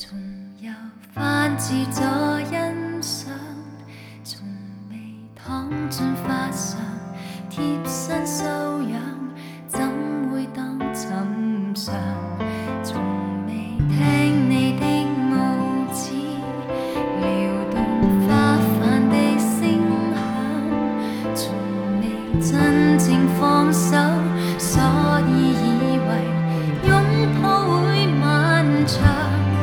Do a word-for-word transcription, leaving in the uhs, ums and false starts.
重又翻自助欣赏，從未躺進花上貼身搔癢，怎會當尋常？從未聽你的拇指撩動花瓣的聲響，從未真正放手，所以